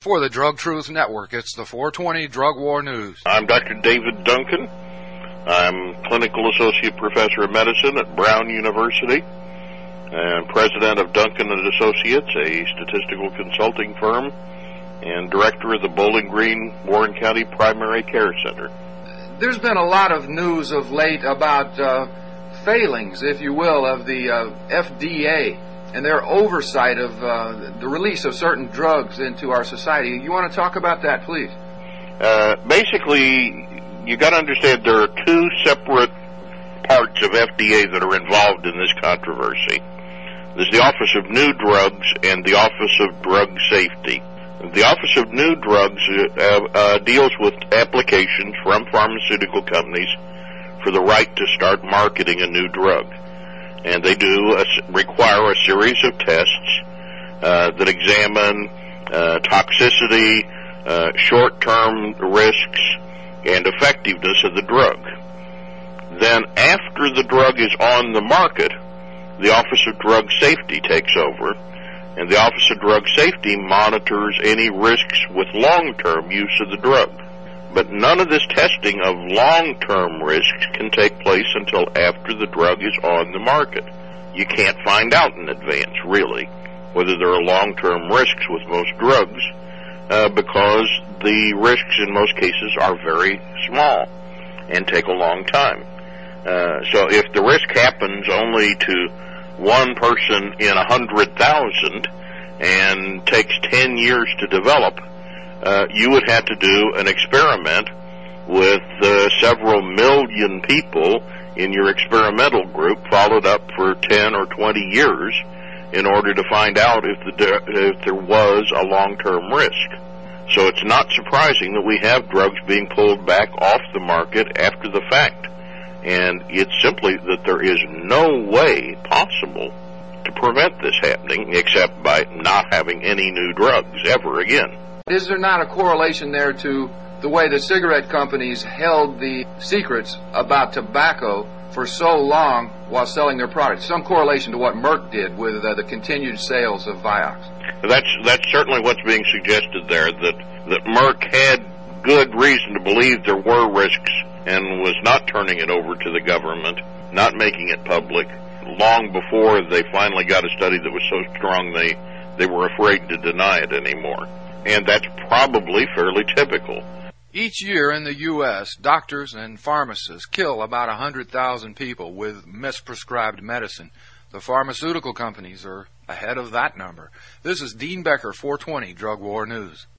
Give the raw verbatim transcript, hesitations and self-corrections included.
For the Drug Truth Network, it's the four twenty Drug War News. I'm Doctor David Duncan. I'm Clinical Associate Professor of Medicine at Brown University and President of Duncan and Associates, a statistical consulting firm, and Director of the Bowling Green Warren County Primary Care Center. There's been a lot of news of late about uh, failings, if you will, of the uh, F D A and their oversight of uh, the release of certain drugs into our society. You want to talk about that, please? Uh, basically, you got to understand there are two separate parts of F D A that are involved in this controversy. There's the Office of New Drugs and the Office of Drug Safety. The Office of New Drugs uh, uh, deals with applications from pharmaceutical companies for the right to start marketing a new drug. And they do a, require a series of tests uh, that examine uh, toxicity, uh, short-term risks, and effectiveness of the drug. Then after the drug is on the market, the Office of Drug Safety takes over, and the Office of Drug Safety monitors any risks with long-term use of the drug. But none of this testing of long-term risks can take place until after the drug is on the market. You can't find out in advance, really, whether there are long-term risks with most drugs, uh, because the risks in most cases are very small and take a long time. Uh, so if the risk happens only to one person in a hundred thousand and takes ten years to develop, Uh, you would have to do an experiment with uh, several million people in your experimental group, followed up for ten or twenty years, in order to find out if, the, if there was a long-term risk. So it's not surprising that we have drugs being pulled back off the market after the fact. And it's simply that there is no way possible to prevent this happening except by not having any new drugs ever again. Is there not a correlation there to the way the cigarette companies held the secrets about tobacco for so long while selling their products? Some correlation to what Merck did with uh, the continued sales of Vioxx. That's that's certainly what's being suggested there, that, that Merck had good reason to believe there were risks and was not turning it over to the government, not making it public, long before they finally got a study that was so strong they, they were afraid to deny it anymore. And that's probably fairly typical. Each year in the U S, doctors and pharmacists kill about one hundred thousand people with misprescribed medicine. The pharmaceutical companies are ahead of that number. This is Dean Becker, four twenty Drug War News.